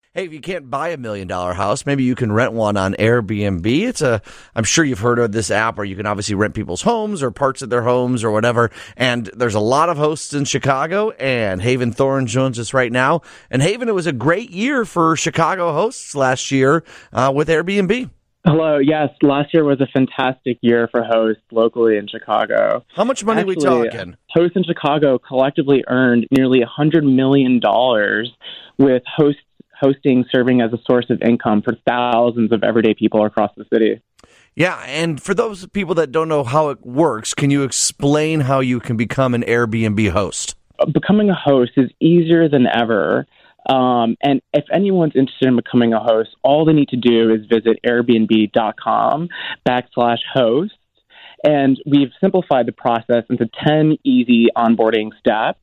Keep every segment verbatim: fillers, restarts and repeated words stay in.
Hey, if you can't buy a million dollar house, maybe you can rent one on Airbnb. It's a, I'm sure you've heard of this app where you can obviously rent people's homes or parts of their homes or whatever. And there's a lot of hosts in Chicago, and Haven Thorne joins us right now. And Haven, it was a great year for Chicago hosts last year uh, with Airbnb. Hello. Yes, last year was a fantastic year for hosts locally in Chicago. How much money Actually, are we talking? Hosts in Chicago collectively earned nearly one hundred million dollars with hosts hosting serving as a source of income for thousands of everyday people across the city. Yeah, and for those people that don't know how it works, can you explain how you can become an Airbnb host? Becoming a host is easier than ever. Um, and if anyone's interested in becoming a host, all they need to do is visit airbnb.com backslash host. And we've simplified the process into ten easy onboarding steps.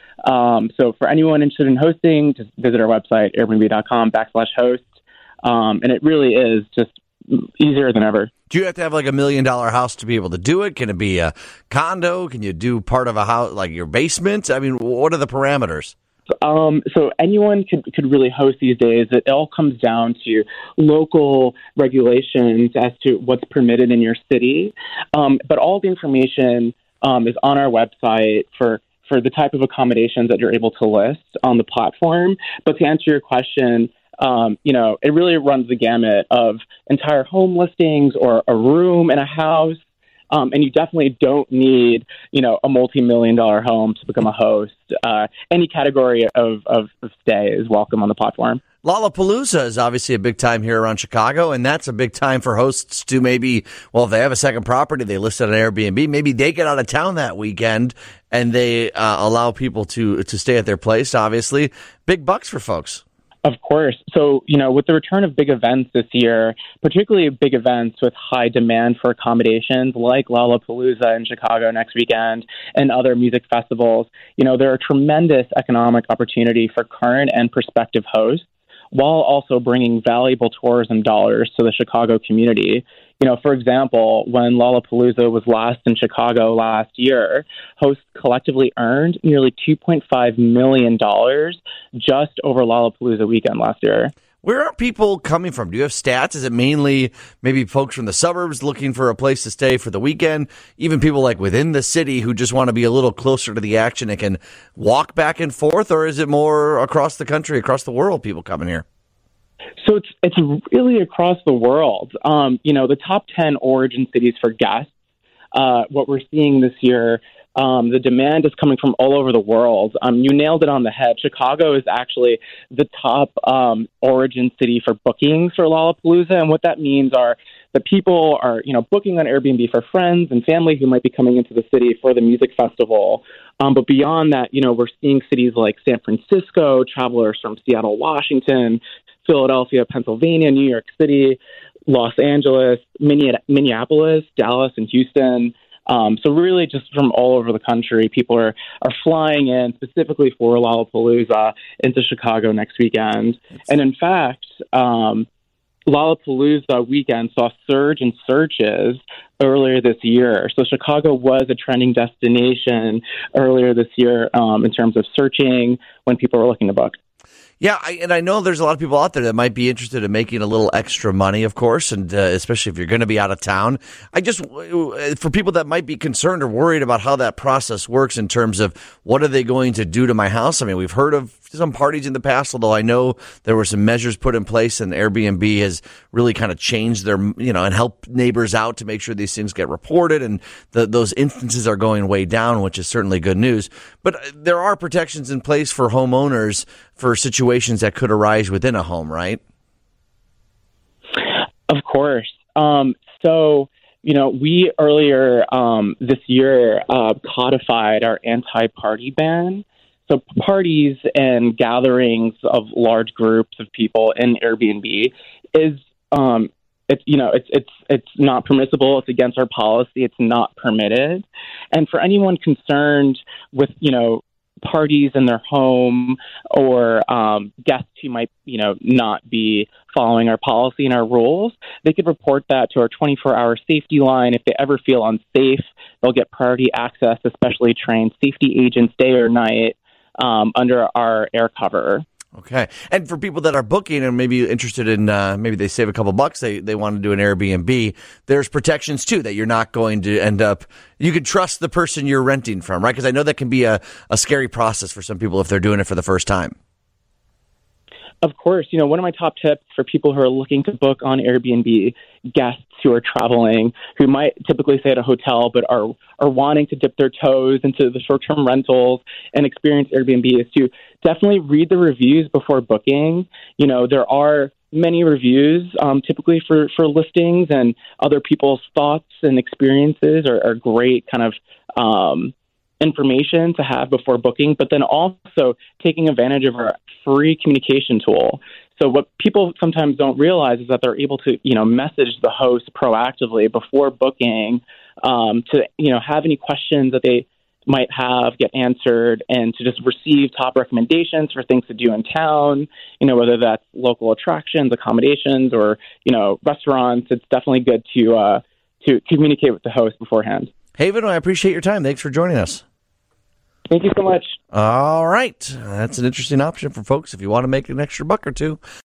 Um, so for anyone interested in hosting, just visit our website, airbnb.com backslash host. Um, and it really is just easier than ever. Do you have to have like a million dollar house to be able to do it? Can it be a condo? Can you do part of a house, like your basement? I mean, what are the parameters? Um, so anyone could, could really host these days. It all comes down to local regulations as to what's permitted in your city. Um, but all the information um, is on our website for for the type of accommodations that you're able to list on the platform. But to answer your question, um, you know, it really runs the gamut of entire home listings or a room in a house. Um, and you definitely don't need, you know, a multi-million dollar home to become a host. Uh, any category of, of, of stay is welcome on the platform. Lollapalooza is obviously a big time here around Chicago, and that's a big time for hosts to maybe, well, if they have a second property, they list it on Airbnb, maybe they get out of town that weekend and they uh, allow people to, to stay at their place, obviously. Big bucks for folks. Of course. So, you know, with the return of big events this year, particularly big events with high demand for accommodations like Lollapalooza in Chicago next weekend and other music festivals, you know, there are tremendous economic opportunity for current and prospective hosts, while also bringing valuable tourism dollars to the Chicago community. You know, for example, when Lollapalooza was last in Chicago last year, hosts collectively earned nearly two point five million dollars just over Lollapalooza weekend last year. Where are people coming from? Do you have stats? Is it mainly maybe folks from the suburbs looking for a place to stay for the weekend? Even people like within the city who just want to be a little closer to the action and can walk back and forth? Or is it more across the country, across the world, people coming here? So it's it's really across the world. Um, you know, the top ten origin cities for guests, uh, what we're seeing this year, um, the demand is coming from all over the world. Um, you nailed it on the head. Chicago is actually the top um, origin city for bookings for Lollapalooza. And what that means are that people are, you know, booking on Airbnb for friends and family who might be coming into the city for the music festival. Um, but beyond that, you know, we're seeing cities like San Francisco, travelers from Seattle, Washington, Philadelphia, Pennsylvania, New York City, Los Angeles, Minneapolis, Dallas, and Houston. Um, so really just from all over the country, people are, are flying in specifically for Lollapalooza into Chicago next weekend. And in fact, um, Lollapalooza weekend saw a surge in searches earlier this year. So Chicago was a trending destination earlier this year um, in terms of searching when people were looking to book. Yeah, I, and I know there's a lot of people out there that might be interested in making a little extra money, of course, and uh, especially if you're going to be out of town. I just, for people that might be concerned or worried about how that process works in terms of what are they going to do to my house? I mean, we've heard of some parties in the past, although I know there were some measures put in place and Airbnb has really kind of changed their, you know, and helped neighbors out to make sure these things get reported, and the, those instances are going way down, which is certainly good news. But there are protections in place for homeowners for situations that could arise within a home, right? Of course. Um, so, you know, we earlier um, this year uh, codified our anti-party ban. So parties and gatherings of large groups of people in Airbnb is, um, it's you know, it's it's it's not permissible. It's against our policy. It's not permitted. And for anyone concerned with, you know, parties in their home or um, guests who might, you know, not be following our policy and our rules, they could report that to our twenty-four hour safety line. If they ever feel unsafe, they'll get priority access to specially trained safety agents day or night um, under our air cover. Okay. And for people that are booking and maybe interested in, uh, maybe they save a couple bucks, they, they want to do an Airbnb, there's protections too, that you're not going to end up, you can trust the person you're renting from, right? Because I know that can be a, a scary process for some people if they're doing it for the first time. Of course, you know, one of my top tips for people who are looking to book on Airbnb, guests who are traveling, who might typically stay at a hotel but are are wanting to dip their toes into the short-term rentals and experience Airbnb, is to definitely read the reviews before booking. You know, there are many reviews um, typically for, for listings, and other people's thoughts and experiences are, are great kind of um information to have before booking, but then also taking advantage of our free communication tool. So what people sometimes don't realize is that they're able to, you know, message the host proactively before booking um, to, you know, have any questions that they might have get answered, and to just receive top recommendations for things to do in town, you know, whether that's local attractions, accommodations, or, you know, restaurants. It's definitely good to uh, to communicate with the host beforehand. Haven, I appreciate your time. Thanks for joining us. Thank you so much. All right. That's an interesting option for folks if you want to make an extra buck or two.